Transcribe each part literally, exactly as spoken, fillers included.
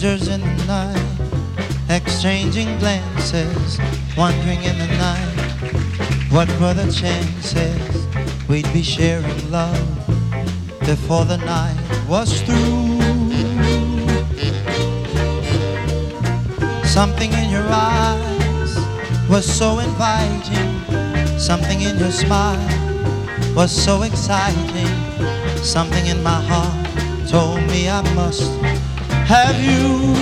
Strangers in the night, exchanging glances, wandering in the night. What were the chances we'd be sharing love before the night was through? Something in your eyes was so inviting, something in your smile was so exciting, something in my heart told me I must have you.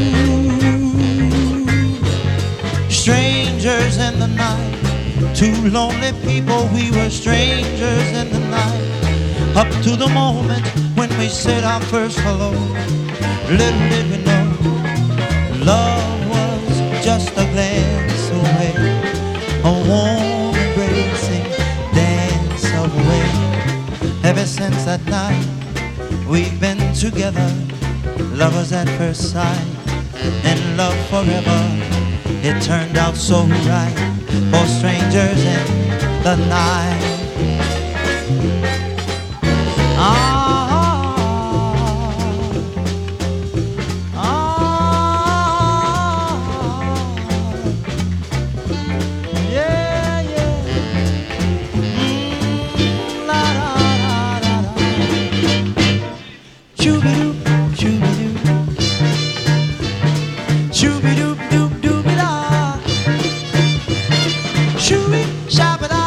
Strangers in the night, two lonely people, we were strangers in the night. Up to the moment when we said our first hello, little did we know love was just a glance away, a warm embracing dance away. Ever since that night we've been together, lovers at first sight, in love forever. It turned out so right for strangers in the night. Ah, ah, yeah, yeah. Mm, la, la, la, la, la. Choo-be-doo, choo-be-doo, choo-be-doo, doo, doo-be-da, shoo-be, shabba-da,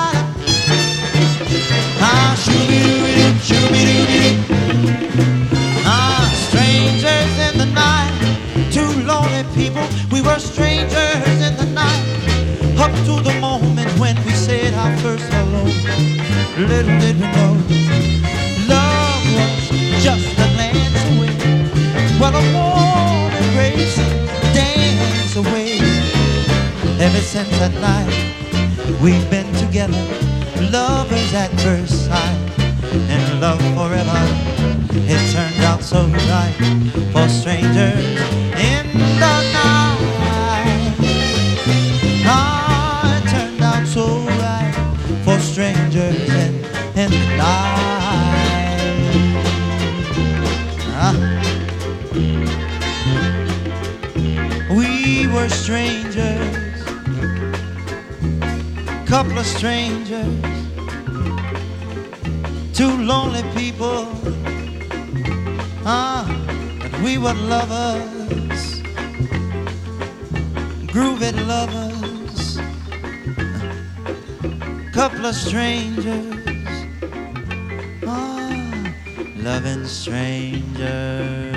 ah, shoo-be-doo, shoo-be-doo-doo. Ah, strangers in the night, two lonely people, we were strangers in the night. Up to the moment when we said our first hello, little did we know love was just a glance away, well, a warm embrace, dance away. Ever since that night we've been together, lovers at first sight, in love forever. It turned out so right for strangers in the night. Ah, it turned out so right for strangers in, in the night. Ah. We were strangers, couple of strangers, two lonely people, ah, but we were lovers, groovy lovers, couple of strangers, ah, loving strangers.